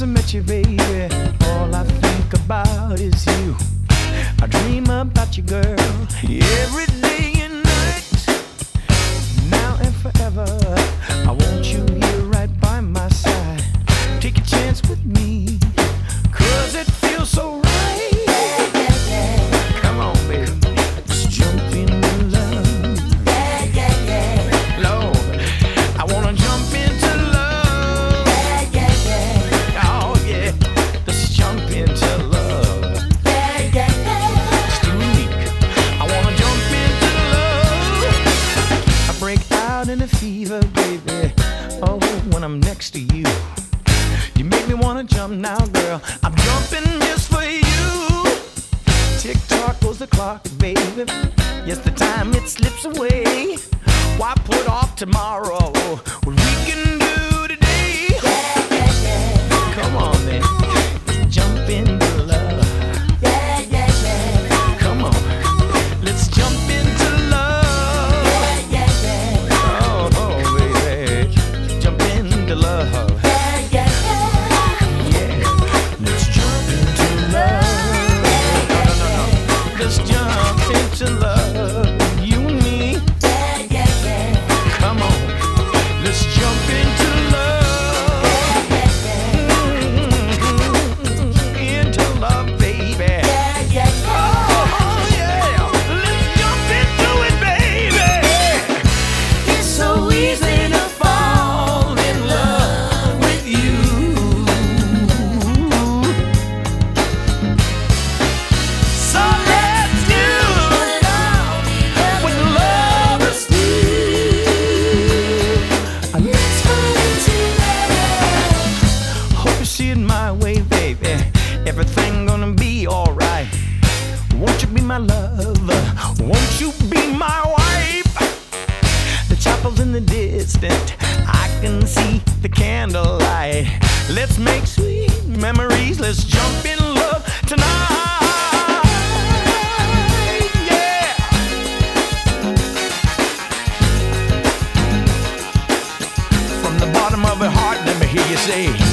I met you, baby, all I think about is you. I dream about you, girl, every day and night. Now and forever, I want you here right by my side. Take a chance with me, 'cause it feels so right. Come on, baby, let's jump in love. Lord, I wanna jump into love. Oh yeah, let's jump into love. It's too weak. I wanna jump into love. I break out in a fever, baby. Oh, when I'm next to you. You make me wanna jump now, girl. I'm jumping just for you. Tick tock goes the clock, baby. Yes, the time it slips away. Why put off tomorrow what we can do today? Come on, then, jump into love. Come on, let's jump into love. Oh, baby, jump into love. Let's jump into love. No. Let's jump into love. You and me. Come on. Let's jump into love. Into love, baby. Oh, yeah. Let's jump into it, baby. It's so easy to fall in love with you. So let's do what lovers do. Let's fall into love. Hope you see it my way, baby. Everything gonna be alright. Won't you be my lover? Won't you be my wife? The chapel's in the distance, I can see the candlelight. Let's make sweet memories. Let's jump in love tonight. Yeah. From the bottom of her heart, let me hear you say.